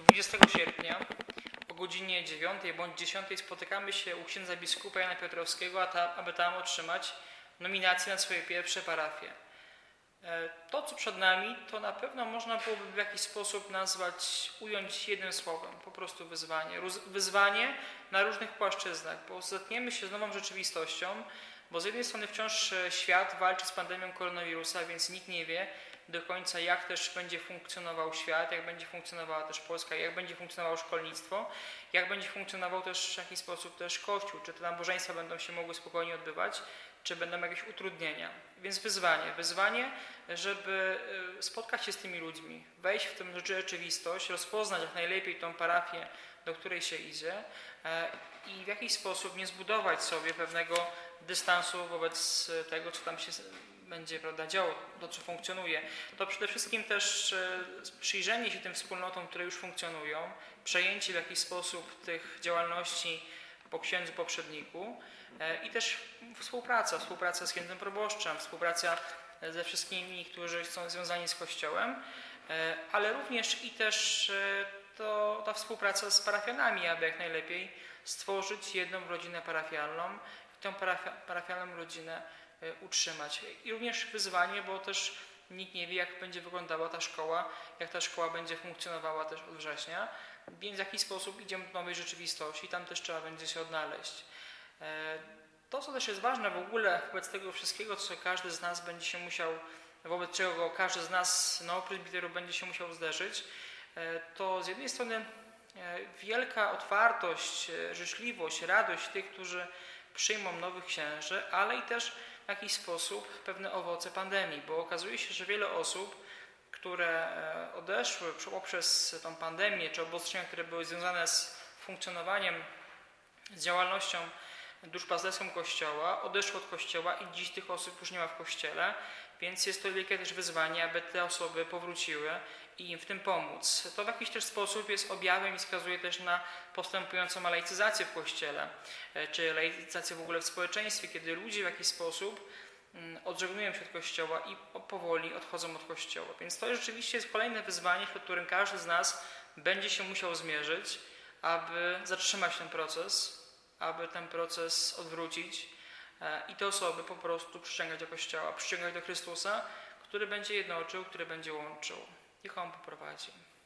20 sierpnia o godzinie 9 bądź 10 spotykamy się u księdza biskupa Jana Piotrowskiego, aby tam otrzymać nominację na swoje pierwsze parafie. To, co przed nami, to na pewno można byłoby w jakiś sposób nazwać, ująć jednym słowem, po prostu wyzwanie. Wyzwanie na różnych płaszczyznach, bo zetkniemy się z nową rzeczywistością, bo z jednej strony wciąż świat walczy z pandemią koronawirusa, więc nikt nie wie do końca, jak też będzie funkcjonował świat, jak będzie funkcjonowała też Polska, jak będzie funkcjonowało szkolnictwo, jak będzie funkcjonował też w jakiś sposób też Kościół, czy te nabożeństwa będą się mogły spokojnie odbywać, czy będą jakieś utrudnienia. Więc wyzwanie, żeby spotkać się z tymi ludźmi, wejść w tę rzeczywistość, rozpoznać jak najlepiej tą parafię, do której się idzie i w jakiś sposób nie zbudować sobie pewnego dystansu wobec tego, co tam się będzie, prawda, działo, to co funkcjonuje. To przede wszystkim też przyjrzenie się tym wspólnotom, które już funkcjonują, przejęcie w jakiś sposób tych działalności po księdzu poprzedniku i też współpraca z księdzem proboszczem, współpraca ze wszystkimi, którzy są związani z Kościołem, ale również i też ta współpraca z parafianami, aby jak najlepiej stworzyć jedną rodzinę parafialną i tę parafialną rodzinę utrzymać. I również wyzwanie, bo też nikt nie wie, jak będzie wyglądała ta szkoła, jak ta szkoła będzie funkcjonowała też od września, więc w jakiś sposób idziemy do nowej rzeczywistości i tam też trzeba będzie się odnaleźć. To, co też jest ważne w ogóle wobec tego wszystkiego, co każdy z nas będzie się musiał, wobec czego każdy z nas, presbiterów, będzie się musiał zderzyć, to z jednej strony wielka otwartość, życzliwość, radość tych, którzy przyjmą nowych księży, ale i też w jakiś sposób pewne owoce pandemii, bo okazuje się, że wiele osób, które odeszły poprzez tą pandemię, czy obostrzenia, które były związane z funkcjonowaniem, z działalnością duszpasterską Kościoła, odeszły od Kościoła i dziś tych osób już nie ma w Kościele, więc jest to wielkie też wyzwanie, aby te osoby powróciły i im w tym pomóc. To w jakiś też sposób jest objawem i wskazuje też na postępującą laicyzację w Kościele, czy laicyzację w ogóle w społeczeństwie, kiedy ludzie w jakiś sposób odżegnują się od Kościoła i powoli odchodzą od Kościoła. Więc to rzeczywiście jest kolejne wyzwanie, przed którym każdy z nas będzie się musiał zmierzyć, aby zatrzymać ten proces, aby ten proces odwrócić i te osoby po prostu przyciągać do Kościoła, przyciągać do Chrystusa, który będzie jednoczył, który będzie łączył. Niech On poprowadzi.